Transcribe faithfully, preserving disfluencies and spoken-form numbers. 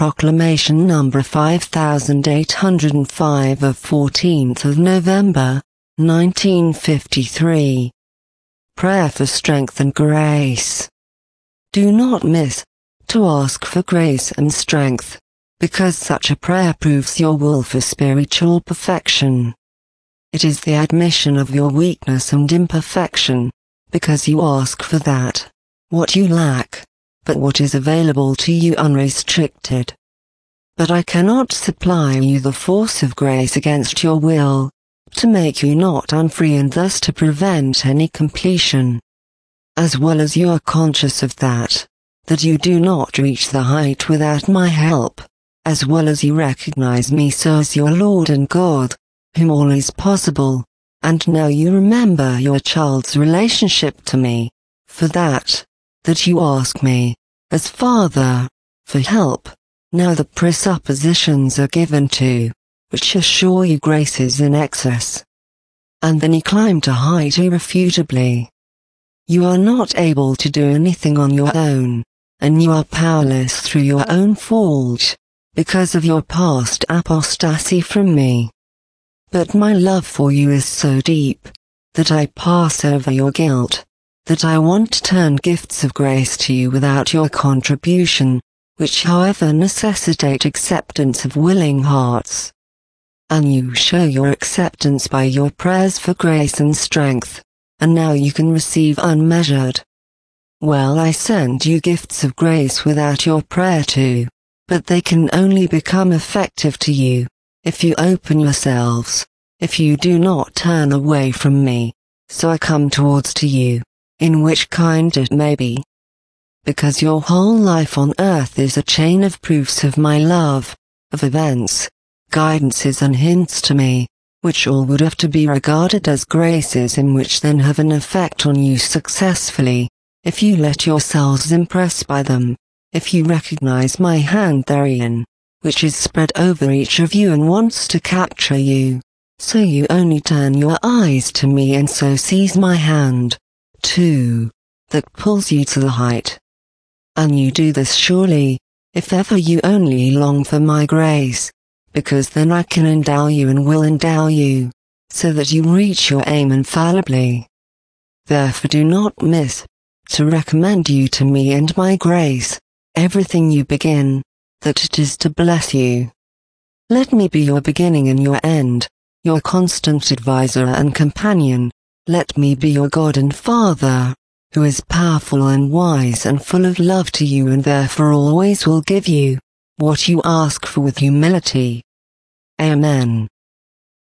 Proclamation number five thousand eight hundred five of fourteenth of November, nineteen fifty-three. Prayer for strength and grace. Do not miss to ask for grace and strength, because such a prayer proves your will for spiritual perfection. It is the admission of your weakness and imperfection, because you ask for that, what you lack, but what is available to you unrestricted. But I cannot supply you the force of grace against your will, to make you not unfree and thus to prevent any completion. As well as you are conscious of that, that you do not reach the height without my help, as well as you recognize me so as your Lord and God, whom all is possible, and now you remember your child's relationship to me, for that, that you ask me, as Father, for help, now the presuppositions are given to, which assure you graces in excess. And then you climb to height irrefutably. You are not able to do anything on your own, and you are powerless through your own fault, because of your past apostasy from me. But my love for you is so deep, that I pass over your guilt, that I want to turn gifts of grace to you without your contribution, which however necessitate acceptance of willing hearts. And you show your acceptance by your prayers for grace and strength, and now you can receive unmeasured. Well, I send you gifts of grace without your prayer to, but they can only become effective to you, if you open yourselves, if you do not turn away from me, so I come towards to you, in which kind it may be. Because your whole life on earth is a chain of proofs of my love, of events, guidances and hints to me, which all would have to be regarded as graces and which then have an effect on you successfully, if you let yourselves impress by them, if you recognize my hand therein, which is spread over each of you and wants to capture you, so you only turn your eyes to me and so seize my hand, too, that pulls you to the height. And you do this surely, if ever you only long for my grace, because then I can endow you and will endow you, so that you reach your aim infallibly. Therefore do not miss to recommend you to me and my grace, everything you begin, that it is to bless you. Let me be your beginning and your end, your constant adviser and companion. Let me be your God and Father, who is powerful and wise and full of love to you and therefore always will give you what you ask for with humility. Amen.